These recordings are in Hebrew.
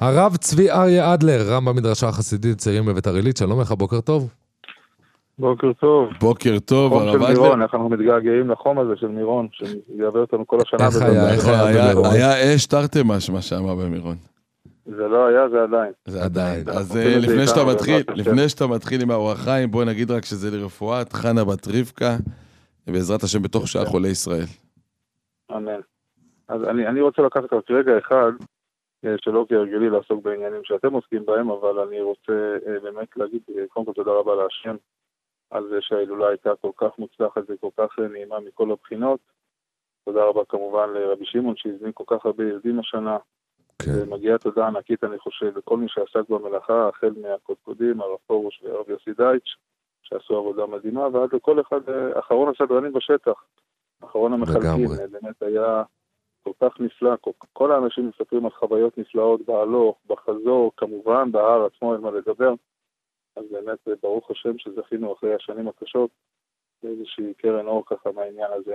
הרב צבי אריה אדלר, רם במדרשה החסידית צעירים בביתר עילית, שלום לך, בוקר טוב. בוקר טוב. בוקר טוב, הרב אדלר. חום של מירון, איך אנחנו מתגעגעים לחום הזה של מירון, שיעבר אותנו כל השנה. איך היה אש תרתמש מה שאמר במירון. זה לא היה, זה עדיין. זה עדיין. אז לפני שאתה מתחיל עם האור החיים, בוא נגיד רק שזה לרפואת חנה בת רבקה, בעזרת השם בתוך שעה חולי ישראל. אמן. אז אני רוצה לקחת רק רגע אחד, שלא כהרגלי לעסוק בעניינים שאתם עוסקים בהם, אבל אני רוצה באמת להגיד, קודם כל תודה רבה להשם, על זה שההילולה הייתה כל כך מוצלחת וכל כך נעימה מכל הבחינות. תודה רבה כמובן לרבי שמעון שהזמין כל כך הרבה ילדים השנה. ומגיעה תודה ענקית אני חושב לכל מי שעסק במלאכה, החל מהקודקודים, הרב פרוש והרב יוסי דייטש, שעשו עבודה מדהימה, ועד לכל אחד, אחרון הסדרנים בשטח, אחרון המחלקים, באמת היה כל כך נפלא, כל האנשים מספרים על חוויות נפלאות בהלוך, בחזור, כמובן בהר עצמו אין מה לדבר, אז באמת ברוך השם שזכינו אחרי השנים הקשות באיזושהי קרן אור ככה מהעניין הזה.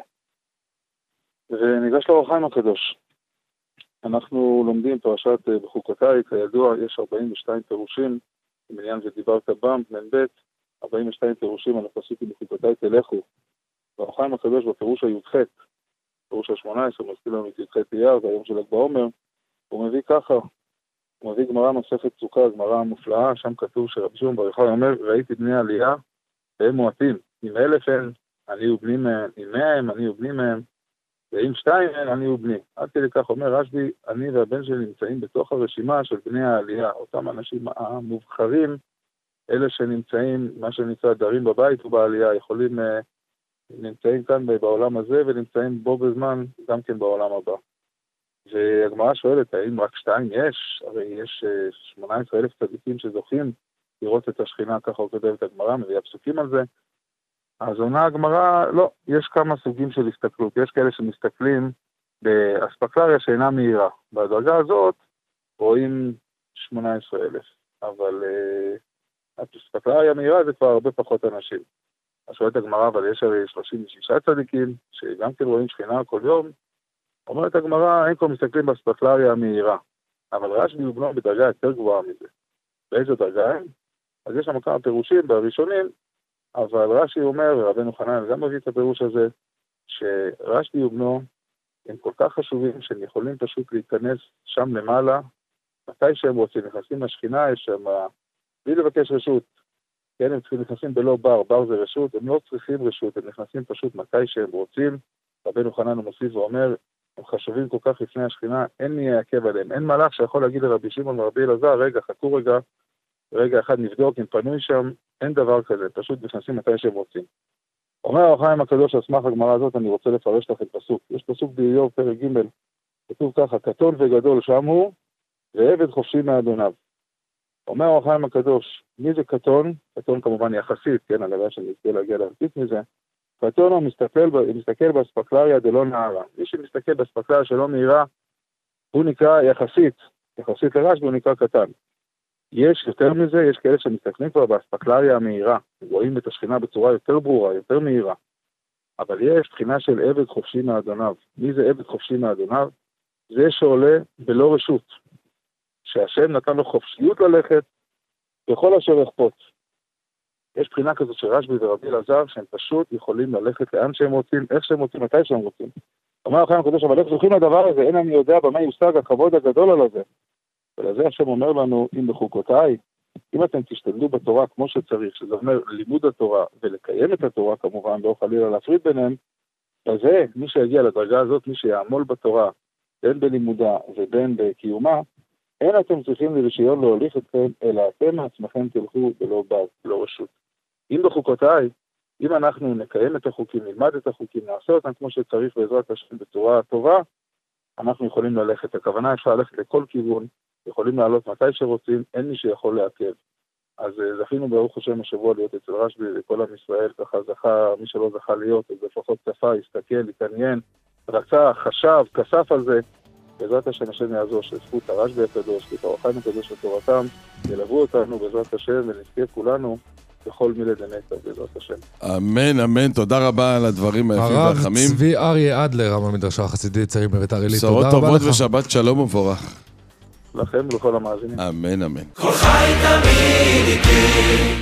וניגש לאור החיים הקדוש. אנחנו לומדים פרשת בחוקותיי, כידוע יש 42 פירושים, בעניין ודיברת בם, מ"ב, 42 פירושים על הפסוק בחוקותיי תלכו. ואור החיים הקדוש בפירוש הי"ח, פירוש ה-18, מזכיר לנו את י"ח אייר, והיום של ל"ג בעומר, הוא מביא ככה, הוא מביא גמרא מסכת סוכה, גמרא מופלאה, שם כתוב שרבי שמעון בר יוחאי אומר, ראיתי בני עלייה והם מועטים, עם 1,000 אני ובני מהם, עם 100 אני ובני מהם, ועם 2 אני ובני. עד כדי כך אומר רשב"י, אני והבן שלי נמצאים בתוך הרשימה של בני העלייה, אותם אנשים המובחרים, אלה שנמצאים, מה שנקרא דרים בבית ובעלייה, יכולים, נמצאים כאן בעולם הזה ונמצאים בו בזמן גם כן בעולם הבא. והגמרא שואלת, האם רק 2 יש? הרי יש 18,000 צדיקים שזוכים לראות את השכינה, ככה הוא כותב את הגמרא, מביא פסוקים על זה. אז עונה הגמרא, לא, יש כמה סוגים של הסתכלות. יש כאלה שמסתכלים באספקלריה שאינה מהירה. בדרגה הזאת רואים 18,000. אבל האספקלריה מהירה זה כבר הרבה פחות אנשים. אז שואלת הגמרא, אבל יש הרי 36 צדיקים שגם כן רואים שכינה כל יום. אומרת הגמרא, אין כבר מסתכלים באספקלריה המהירה. אבל רשב"י ובנו בדרגה יותר גבוהה מזה. באיזו דרגה הם? אז יש שם כמה פירושים בראשונים, אבל רש"י אומר, רבנו חנן גם מביא את הפירוש הזה, שרש"י ובנו הם כל כך חשובים שהם יכולים פשוט להיכנס שם למעלה, מתי שהם רוצים, נכנסים לשכינה, יש שם, בלי לבקש רשות, כן, הם צריכים נכנסים בלא בר, בר זה רשות, הם לא צריכים רשות, הם נכנסים פשוט מתי שהם רוצים, רבנו חנן מוסיף ואומר, הם חשובים כל כך לפני השכינה, אין מי יעכב עליהם, אין מלאך שיכול להגיד לרבי שמעון ורבי אלעזר, רגע, חכו רגע אחד נבדוק, אם פנוי שם, אין דבר כזה, פשוט נכנסים מתי שהם רוצים. אומר האור החיים הקדוש על סמך הגמרא הזאת, אני רוצה לפרש לכם פסוק. יש פסוק באיוב פרק ג', כתוב ככה, קטון וגדול שם הוא, ועבד חופשי מאדוניו. אומר האור החיים הקדוש, מי זה קטון? קטון כמובן יחסית, כן, הלוואי שאני רוצה להגיע להרתיק מזה. קטון הוא מסתכל באספקלריה דלא נערה. מי שמסתכל באספקלריה שלא מהירה, הוא נקרא יחסית לרשב"י הוא נקרא קטן. יש יותר מזה, יש כאלה שמסתכלים כבר באספקלריה המהירה, רואים את השכינה בצורה יותר ברורה, יותר מהירה. אבל יש בחינה של עבד חופשי מאדוניו. מי זה עבד חופשי מאדוניו? זה שעולה בלא רשות. שהשם נתן לו חופשיות ללכת בכל אשר יחפוץ. יש בחינה כזאת של רשב"י ורבי אלעזר, שהם פשוט יכולים ללכת לאן שהם רוצים, איך שהם רוצים, מתי שהם רוצים. אומר החיים הקדוש, אבל איך זוכים לדבר הזה? אין אני יודע במה יושג הכבוד הגדול על הזה. ולזה השם אומר לנו, אם בחוקותיי, אם אתם תשתדלו בתורה כמו שצריך, שזה אומר לימוד התורה ולקיים את התורה כמובן, לא חלילה להפריד ביניהם, אז זה, מי שיגיע לדרגה הזאת, מי שיעמול בתורה, בין בלימודה ובין בקיומה, אין אתם צריכים לרישיון להוליך אתכם, אלא אתם מעצמכם תלכו בלא רשות. אם בחוקותיי, אם אנחנו נקיים את החוקים, נלמד את החוקים, נעשה אותם כמו שצריך בעזרת השם בצורה טובה, אנחנו יכולים ללכת. הכוונה אפשר ללכת לכל כיוון, יכולים לעלות מתי שרוצים, אין מי שיכול לעכב. אז זכינו ברוך השם השבוע להיות אצל רשב"י וכל עם ישראל, ככה זכה, מי שלא זכה להיות, אז לפחות צפה, הסתכל, התעניין, רצה, חשב, כסף על זה. בעזרת השם השם יעזור שזכות הרשב"י הקדוש, ואת האור החיים הקדוש לתורתם, ילוו אותנו בעזרת השם ונזכה כולנו בכל מילד אמת בעזרת השם. אמן, אמן, תודה רבה על הדברים היפים והחמים. הרב צבי אריה אדלר, רב המדרשה החסידית צעירים בביתר עילית, תודה רבה לך. בשורות טובות ושבת שלום ומבורך. לכם ולכל המאזינים. אמן, אמן. כל חי תמיד איתי